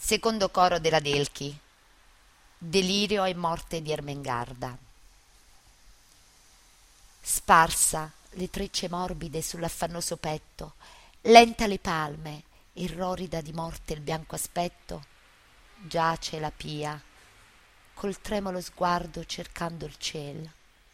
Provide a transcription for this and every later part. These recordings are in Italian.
Secondo coro della Delchi. Delirio e morte di Ermengarda. Sparsa le trecce morbide sull'affannoso petto, lenta le palme, irrorida di morte il bianco aspetto, giace la pia, col tremulo sguardo cercando il ciel.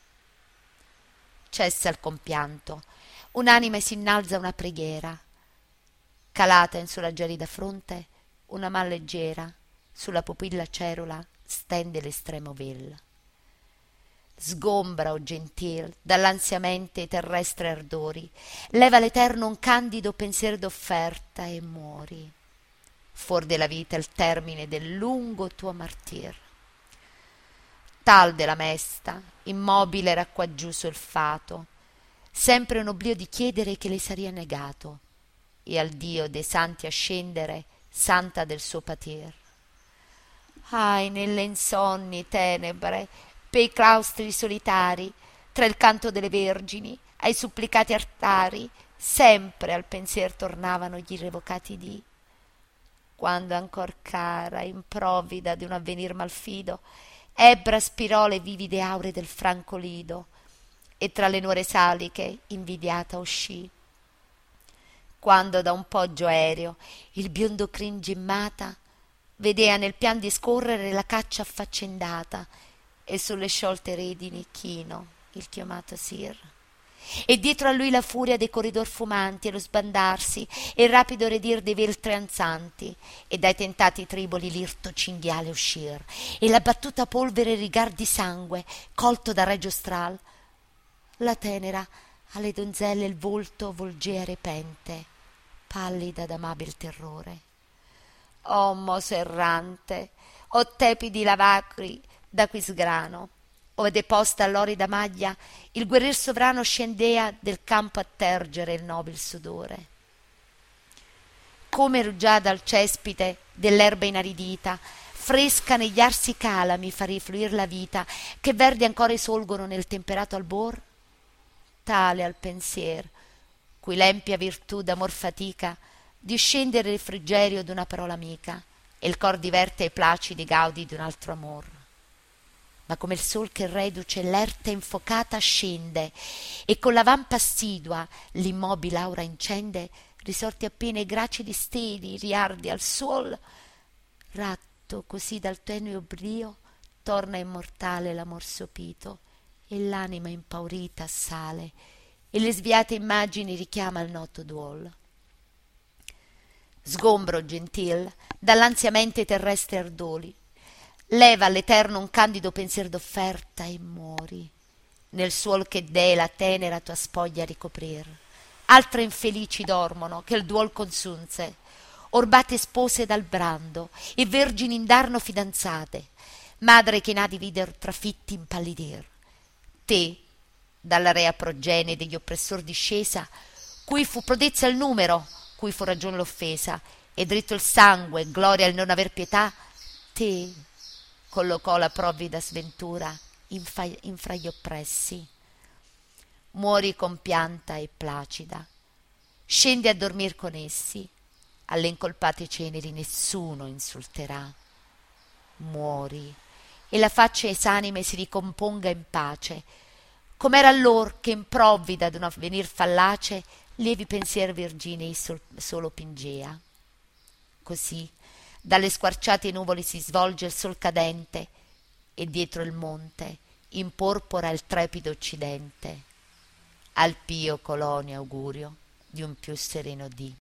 Cessa il compianto, unanime s'innalza una preghiera, calata in sulla gelida fronte una man leggera, sulla pupilla cerula stende l'estremo vel. Sgombra, o gentil, dall'ansia mente terrestre ardori, leva l'eterno un candido pensier d'offerta e muori. Fuor della vita il termine del lungo tuo martir. Tal della mesta, immobile era quaggiù sul fato, sempre un oblio di chiedere che le saria negato, e al Dio dei santi ascendere, santa del suo patir. Ahi, nelle insonni tenebre, pei claustri solitari, tra il canto delle vergini, ai supplicati altari, sempre al pensier tornavano gli irrevocati dì. Quando ancor cara, improvvida d'un avvenir malfido, ebbra spirò le vivide aure del franco lido, e tra le nuore saliche invidiata uscì. Quando da un poggio aereo il biondo crin gemmata vedea nel pian discorrere la caccia affaccendata e sulle sciolte redini chino il chiamato sir, e dietro a lui la furia dei corridor fumanti e lo sbandarsi e il rapido redir dei veltri ansanti, e dai tentati triboli l'irto cinghiale uscir, e la battuta polvere rigar di sangue colto da regio stral. La tenera alle donzelle il volto volgea repente, pallida d'amabil terrore. O moso errante, o tepidi lavacri da cui sgrano, ove deposta all'orida maglia il guerrier sovrano scendea del campo a tergere il nobil sudore. Come rugiada al cespite dell'erba inaridita, fresca negli arsi calami fa rifluir la vita, che verdi ancora esolgono nel temperato albor, tale al pensier, cui l'empia virtù d'amor fatica di scendere il refrigerio d'una parola amica, e il cor diverte ai placidi gaudi d'un altro amor. Ma come il sol che reduce l'erte infocata scende, e con la vampa assidua l'immobile aura incende, risorti appena i gracili steli riardi al suol, ratto così dal tenue oblio torna immortale l'amor sopito, e l'anima impaurita assale, e le sviate immagini richiama al noto duol. Sgombro, gentil, dall'ansia mente terrestre ardoli, leva all'eterno un candido pensier d'offerta e muori, nel suol che dee la tenera tua spoglia ricoprir. Altre infelici dormono, che il duol consunse, orbate spose dal brando, e vergini indarno fidanzate, madre che n'ha di vider trafitti impallidir. Te, dalla rea progenie degli oppressor discesa, cui fu prodezza il numero, cui fu ragion l'offesa, e dritto il sangue, gloria il non aver pietà, te collocò la provvida sventura infra gli oppressi. Muori compianta e placida, scendi a dormir con essi, alle incolpate ceneri nessuno insulterà. Muori, e la faccia esanime si ricomponga in pace, com'era allor che improvvida d'un avvenir fallace lievi pensier virginei solo pingea. Così dalle squarciate nuvole si svolge il sol cadente, e dietro il monte imporpora il trepido occidente. Al pio colonia augurio di un più sereno dì.